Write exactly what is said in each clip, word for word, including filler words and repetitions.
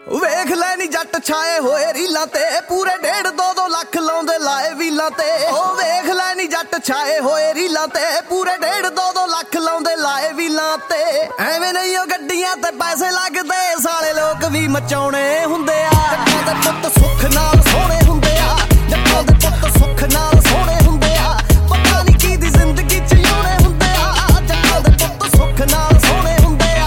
ਵੇਖ ਲੈ ਨੀ ਜੱਟ ਛਾਏ ਹੋਏ ਰੀਲਾਂ ਤੇ ਪੂਰੇ ਡੇਢ ਦੋ ਦੋ ਲੱਖ ਲਾਉਂਦੇ ਲਾਏ ਵੀਲਾਂ ਤੇ। ਉਹ ਵੇਖ ਲੈ ਨੀ ਜੱਟ ਛਾਏ ਹੋਏ ਰੀਲਾਂ ਤੇ ਪੂਰੇ ਡੇਢ ਦੋ ਦੋ ਲੱਖ ਲਾਉਂਦੇ ਲਾਏ ਵੀਲਾਂ ਤੇ। ਐਵੇਂ ਨਹੀਂ ਉਹ ਗੱਡੀਆਂ ਤੇ ਪੈਸੇ ਲੱਗਦੇ ਸਾਲੇ ਲੋਕ ਵੀ ਮਚਾਉਣੇ ਹੁੰਦੇ ਆ। ਜੱਟਾਂ ਦੇ ਪੁੱਤ ਸੁੱਖ ਨਾਲ ਸੋਹਣੇ ਹੁੰਦੇ ਆ, ਜੱਟਾਂ ਦੇ ਪੁੱਤ ਸੁੱਖ ਨਾਲ ਸੋਹਣੇ ਹੁੰਦੇ ਆ। ਪਤਾ ਨਹੀਂ ਕੀ ਦੀ ਜ਼ਿੰਦਗੀ ਚ ਜਿਉਣੇ ਹੁੰਦੇ ਆ, ਜੱਟਾਂ ਦੇ ਪੁੱਤ ਸੁੱਖ ਨਾਲ ਸੋਹਣੇ ਹੁੰਦੇ ਆ।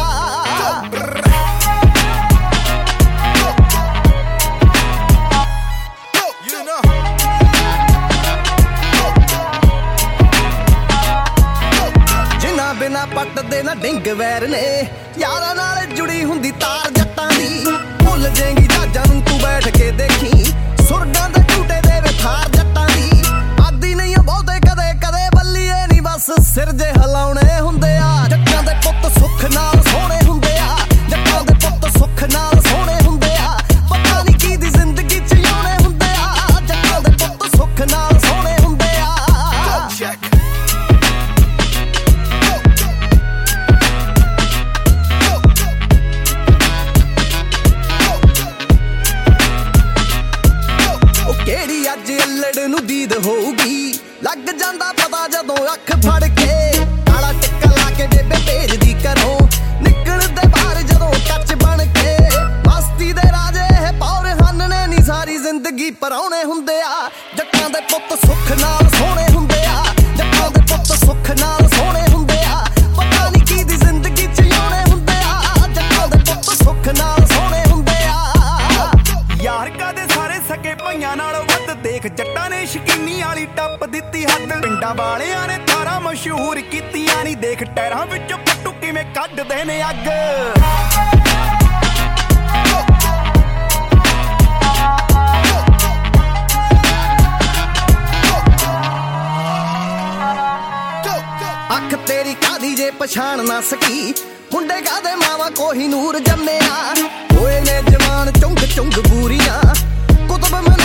ਜਿਨ੍ਹਾਂ ਬਿਨਾ ਪੱਟਦੇ ਨਾ ਡਿੰਗ ਵੈਰ ਨੇ, ਯਾਰਾਂ ਨਾਲ ਜੁੜੀ ਹੁੰਦੀ ਤਾਰ ਜੱਟਾਂ ਦੀ। ਭੁੱਲ ਜਾਏਗੀ ਜਹਾਜ਼ਾਂ ਨੂੰ ਤੂੰ ਬੈਠ ਕੇ ਦੇਖੀ, ਸੁਰਗਾਂ ਦੇ ਝੂਟੇ ਦੇ ਵੇ ਥਾਰ ਜੱਟਾਂ ਦੀ। ਆਦੀ ਨਹੀਂ ਬਹੁਤੇ ਕਦੇ ਕਦੇ ਬੱਲੀਏ ਨਹੀਂ ਬਸ ਸਿਰ ਜੇ ਹਿਲਾਉਣੇ ਹੁੰਦੇ ਆ। ਜੱਟਾਂ ਦੇ ਪੁੱਤ ਸੁੱਖ ਨਾਲ ਸੋਹਣੇ ਹੁੰਦੇ ਆ, ਜੱਟਾਂ ਦੇ ਪੁੱਤ ਸੁੱਖ ਨਾਲ ਸੋਹਣੇ ਹੁੰਦੇ ਆ। ਪਤਾ ਨਹੀਂ ਕੀ ਦੀ ਜ਼ਿੰਦਗੀ ਚ ਜਿਉਣੇ ਹੁੰਦੇ ਆ, ਜੱਟਾਂ ਦੇ ਪੁੱਤ ਸੁੱਖ ਨਾਲ ਸੋਹਣੇ ਹੁੰਦੇ ਆ। ਕਿਹੜੀ ਅੱਜ ਅੱਲੜ ਨੂੰ ਦੀਦ ਹੋਊਗੀ, ਲੱਗ ਜਾਂਦਾ ਪਤਾ ਜਦੋਂ ਅੱਖ ਫੜ ਕੇ। ਕਾਲਾ ਟਿੱਕਾ ਲਾ ਕੇ ਬੇਬੇ ਭੇਜਦੀ ਘਰੋਂ, ਨਿਕਲਦੇ ਬਾਹਰ ਜਦੋਂ ਕੱਚ ਬਣ ਕੇ। ਮਸਤੀ ਦੇ ਰਾਜੇ ਇਹ ਪੌਰ ਹਨ ਨੇ ਨੀ ਸਾਰੀ ਜ਼ਿੰਦਗੀ ਪਰਾਉਣੇ ਹੁੰਦੇ ਆ। ਜੱਟਾਂ ਦੇ ਪੁੱਤ ਸੁੱਖ ਨਾਲ ਸੋਹਣੇ ਹੁੰਦੇ ਆ, ਜੱਟਾਂ ਦੇ ਪੁੱਤ ਸੁੱਖ ਨਾਲ ਸੋਹਣੇ ਹੁੰਦੇ ਆ। ਪਤਾ ਨੀ ਕੀ ਦੀ ਜ਼ਿੰਦਗੀ ਚ ਜਿਉਣੇ ਹੁੰਦੇ ਆ, ਜੱਟਾਂ ਦੇ ਪੁੱਤ ਸੁੱਖ ਨਾਲ ਸੋਹਣੇ ਹੁੰਦੇ ਆ। ਯਾਰ ਕਦੇ ਸਾਰੇ ਸਕੇ ਭਾਈਆਂ ਨਾਲੋਂ ਵੱਧ, ਦੇਖ ਜੱਟਾਂ ਨੇ ਸ਼ਕੀਨੀ ਵਾਲੀ ਟੱਪ ਦਿੱਤੀ ਹੱਦ। ਪਿੰਡਾਂ ਵਾਲਿਆਂ ਨੇ ਤਾਰਾਂ ਮਸ਼ਹੂਰ ਕੀਤੀਆਂ ਨੀ, ਦੇਖ ਟਾਇਰਾਂ ਵਿੱਚੋਂ ਪੱਟੂ ਕਿਵੇਂ ਕੱਢਦੇ ਨੇ ਅੱਗ। ਅੱਖ ਤੇਰੀ ਕਾਦੀ ਜੇ ਪਛਾਣ ਨਾ ਸਕੀ, ਮੁੰਡੇ ਕਾਦੇ ਮਾਵਾ ਕੋਹੀਨੂਰ ਜੰਮਿਆ। ਹੋਏ ਨੇ ਜਵਾਨ ਚੁੰਗ ਚੁੰਗ ਬੂਰੀਆਂ, ਕੁਤਬ